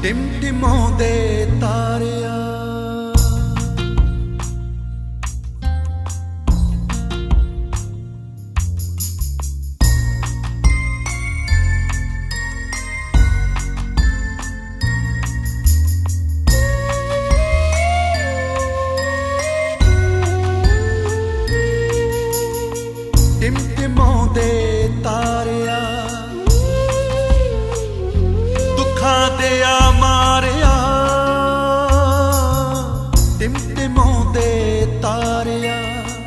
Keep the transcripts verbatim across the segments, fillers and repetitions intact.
ਟਿਮਟਿਮਾਉਂਦੇ ਤਾਰਿਆ। ਟਿਮਟਿਮਾਉਂਦੇ ਤਾਰਿਆ ਦੁੱਖਾਂ ਦਿਆ ਮਾਰਿਆ। ਟਿਮਟਿਮਾਉਂਦੇ ਤਾਰਿਆ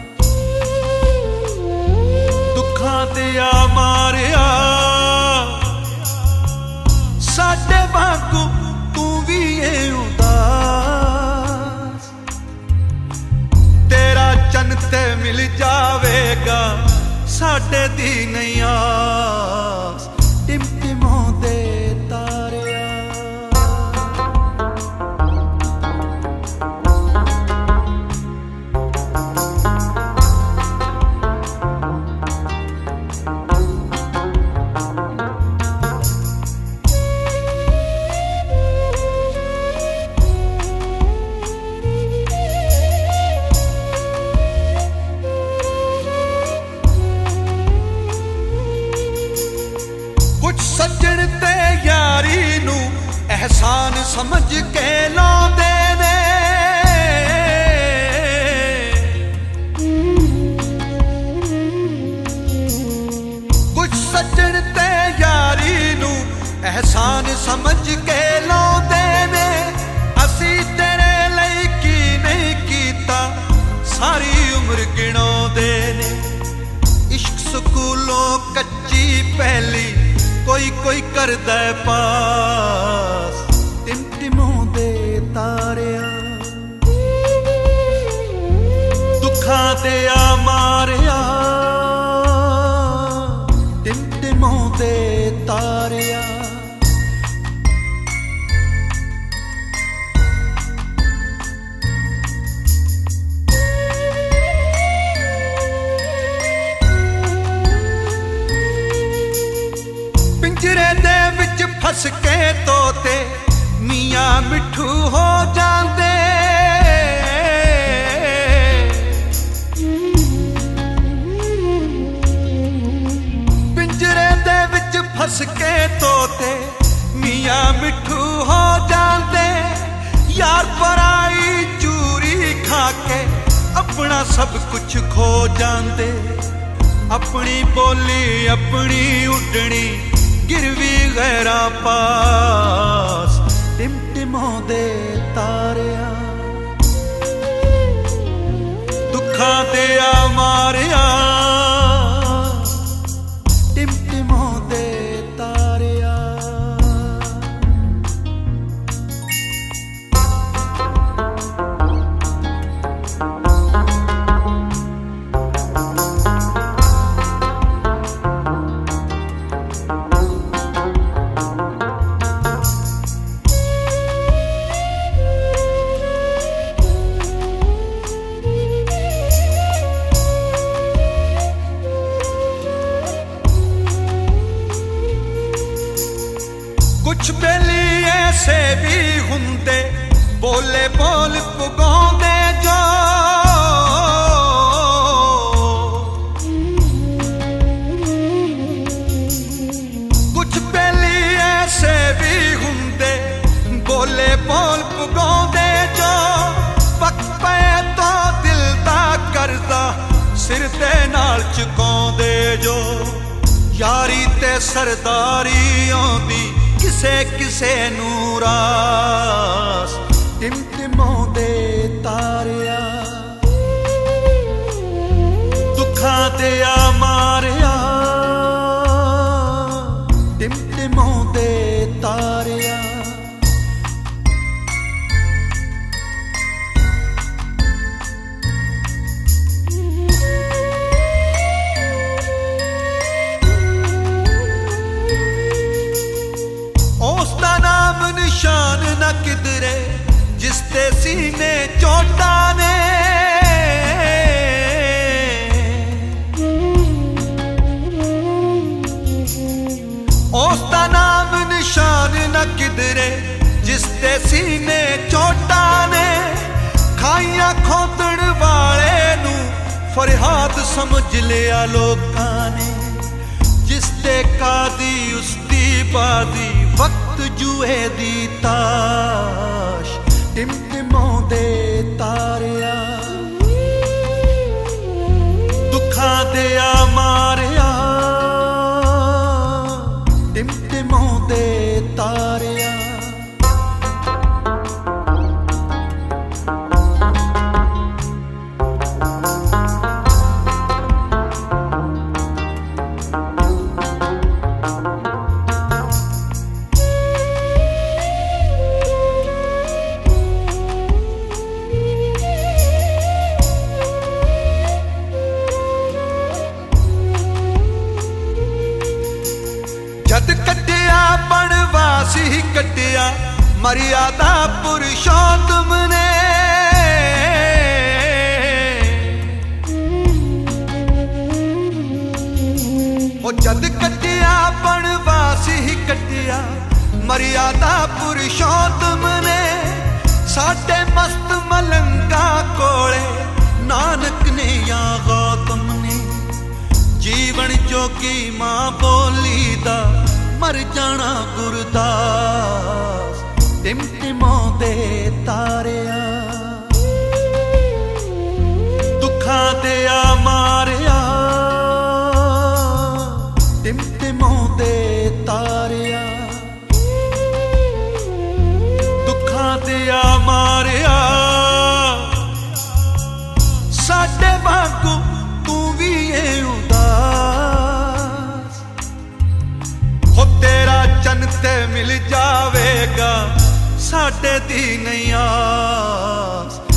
ਦੁੱਖਾਂ ਦਿਆ ਮਾਰਿਆ। ਸਾਡੇ ਵਾਂਗੂ ਤੂੰ ਵੀ ਏ ਉਦਾਸ, ਤੇਰਾ ਚੰਨ ਤੇ ਮਿਲ ਜਾਵੇਗਾ ਸਾਡੇ ਦੀ ਨਹੀਂ ਆਸ। ਟਿਮਟਿਮਾਉਂਦੇ ਤਾਰਿਆ। ਸੱਜਣ ਤੇ ਯਾਰੀ ਨੂੰ ਅਹਿਸਾਨ ਸਮਝ ਕੇ ਲਾਉਂਦੇ ਨੇ। ਕੁਝ ਸੱਜਣ ਤੇ ਯਾਰੀ ਨੂੰ ਅਹਿਸਾਨ ਸਮਝ ਕੇ ਲਾਉਂਦੇ ਨੇ। ਅਸੀਂ ਤੇਰੇ ਲਈ ਕੀ ਨਹੀਂ ਕੀਤਾ ਸਾਰੀ ਉਮਰ ਗਿਣਾਉਂਦੇ ਨੇ। ਇਸ਼ਕ ਸਕੂਲੋਂ ਕੱਚੀ ਪਹਿਲੀ ਕੋਈ ਕੋਈ ਕਰਦਾ ਪਾਸ। ਟਿਮਟਿਮਾਉਂਦੇ ਤਾਰਿਆ ਦੁੱਖਾਂ ਦਿਆ ਮਾਰਿਆ। ਟਿਮਟਿਮਾਉਂਦੇ ਤਾਰਿਆ। ਪਿੰਜਰੇ ਦੇ ਵਿੱਚ ਫਸ ਕੇ ਤੋਤੇ ਮੀਆਂ ਮਿੱਠੂ ਹੋ ਜਾਂਦੇ। ਪਿੰਜਰੇ ਦੇ ਵਿੱਚ ਫਸ ਕੇ ਤੋਤੇ ਮੀਆਂ ਮਿੱਠੂ ਹੋ ਜਾਂਦੇ। ਯਾਰ ਪਰਾਈ ਚੂਰੀ ਖਾ ਕੇ ਆਪਣਾ ਸਭ ਕੁਝ ਖੋ ਜਾਂਦੇ। ਆਪਣੀ ਬੋਲੀ ਆਪਣੀ ਉੱਡਣੀ ਗਿਰਵੀ ਗੈਰਾਂ ਪਾਸ। ਟਿਮਟਿਮਾਉਂਦੇ ਤਾਰਿਆ ਦੁੱਖਾਂ ਦਿਆ ਮਾਰਿਆ। ਟਿਮਟਿਮਾਉਂਦੇ ਤਾਰਿਆ। ਕੁਛ ਬੇਲੀ ਐਸੇ ਵੀ ਹੁੰਦੇ ਬੋਲੇ ਬੋਲ ਪੁਗਾਉਂਦੇ ਜੋ। ਕੁਛ ਬੇਲੀ ਐਸੇ ਵੀ ਹੁੰਦੇ ਬੋਲੇ ਬੋਲ ਪੁਗਾਉਂਦੇ ਜੋ। ਪੱਕ ਪਏ ਤਾਂ ਦਿਲ ਦਾ ਕਰਦਾ ਸਿਰ ਤੇ ਨਾਲ ਚੁਕਾਉਂਦੇ ਜੋ। ਯਾਰੀ ਤੇ ਸਰਦਾਰੀ ਆਉਂਦੀ ਕਿਸੇ ਕਿਸੇ ਨੂੰ ਰਾਸ। ਟਿਮਟਿਮਾਉਂਦੇ ਤਾਰਿਆ ਦੁੱਖਾਂ ਦਿਆ ਮਾਰਿਆ। ਟਿਮਟਿਮਾਉਂਦੇ ਤਾਰਿਆ। ਉਸਦਾ ਨਾਮ ਨਿਸ਼ਾਨ ਨਾ ਕਿਧਰੇ ਜਿਸ ਤੇ ਸੀਨੇ ਚੋਟਾਂ ਨੇ। ਉਸਦਾ ਨਾਮ ਨਿਸ਼ਾਨ ਨਾ ਕਿਧਰੇ समझ लिया लोकां ने, जिस ते कादी उसदी बादी, वक्त जुए दी ताश टिमटिमाउंदे तारिया, दुखां दिया मारिया टिमटिमाउंदे तारिया। जद कटिया बनवासी कटिया मर्यादा पुरुषोत्तम ने, ओ जद कटिया बनवासी कटिया मर्यादा पुरुषोत्तम ने, साडे मस्त मलंगा कोले नानक ने या गौतम ने, जीवन जोगी मां बोली दा मर जाना गुरदास टिमटिमाउंदे तारिया, दुखां दिया मारिया टिमटिमाउंदे तारिया, दुखां दिया मारिया। साडे वांगू तू भी ए उदास, हो तेरा चन ते मिल जावेगा, साडे दी नहीं आस।